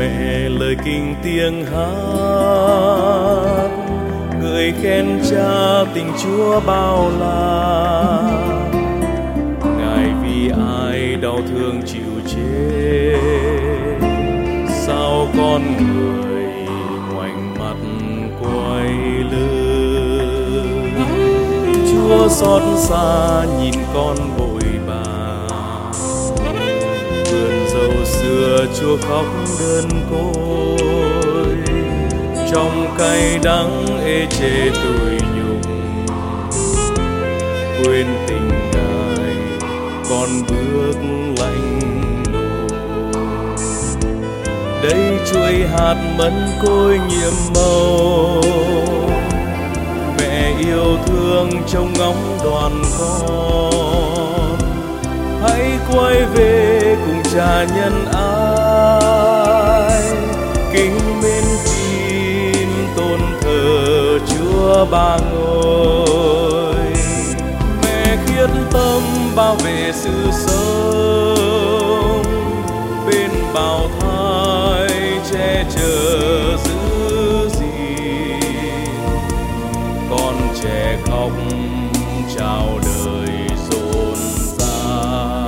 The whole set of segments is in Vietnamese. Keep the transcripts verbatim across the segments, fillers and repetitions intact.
mẹ lời kinh tiếng hát, người khen cha tình Chúa bao la. Ngài vì ai đau thương chịu chết, sao con người ngoảnh mặt quay lưng. Chúa xót xa nhìn con vội vàng, vườn dâu xưa Chúa khóc đơn côi. Trong cay đắng ê chê tủi nhục, quên tình Ngài con bước lạnh lùng. Đây chuỗi hạt mẫn côi nhiệm màu, mẹ yêu thương trông ngóng đoàn con. Hãy quay về cùng cha nhân ái, kính mến tim tôn thờ Chúa Ba Ngôi. Mẹ khiết tâm bao về sự sống, bên bào thai che chở giữ gìn. Con trẻ khóc chào đời rộn rã,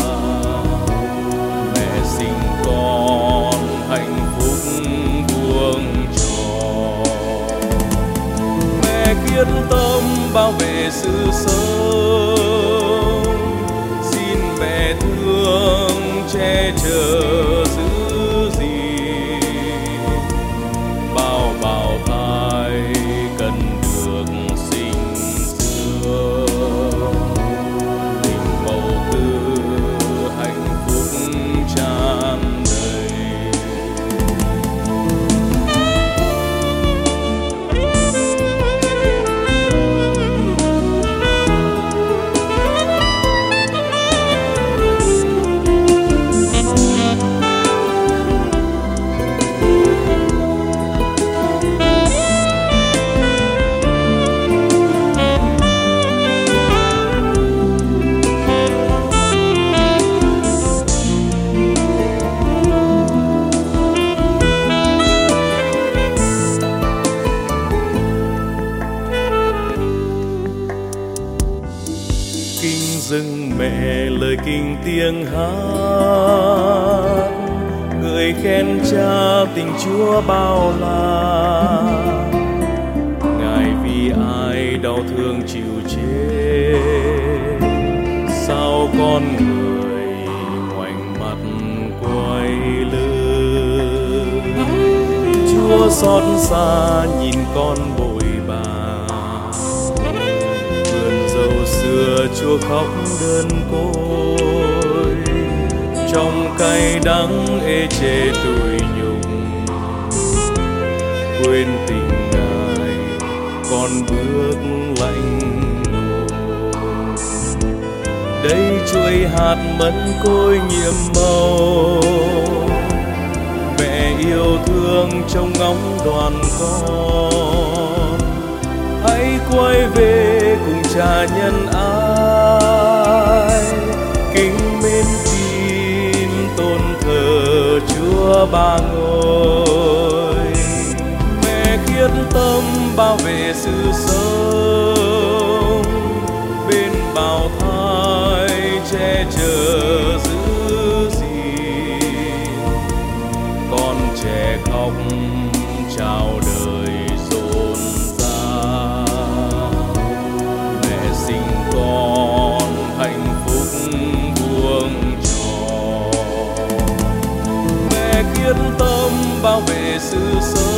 mẹ sinh con hạnh phúc vuông tròn. Mẹ kiên tâm bảo vệ sự sống, xin mẹ thương che chở giữ gìn. Bao bào thai cần được sinh dưỡng, tình mẫu tử hạnh phúc tràn đầy. Kinh dâng mẹ lời kinh tiếng hát, người khen cha tình Chúa bao la. Ngài vì ai đau thương chịu chết, sao con người ngoảnh mặt quay lưng. Chúa xót xa nhìn con vội vàng, vườn dâu xưa Chúa khóc đơn côi. Trong cay đắng ê chê tủi nhục, quên tình Ngài con bước lạnh lùng. Đây chuỗi hạt mẫn côi nhiệm màu, mẹ yêu thương trông ngóng đoàn con. Hãy quay về cùng cha nhân ái, kính mến tim tôn thờ Chúa Ba Ngôi. Mẹ khiết tâm bao về sự sống, bên bào thai che chở giữ gìn. Con trẻ khóc chào đời rộn rã, mẹ sinh con hạnh phúc vuông tròn. Mẹ kiên tâm bảo vệ sự sống,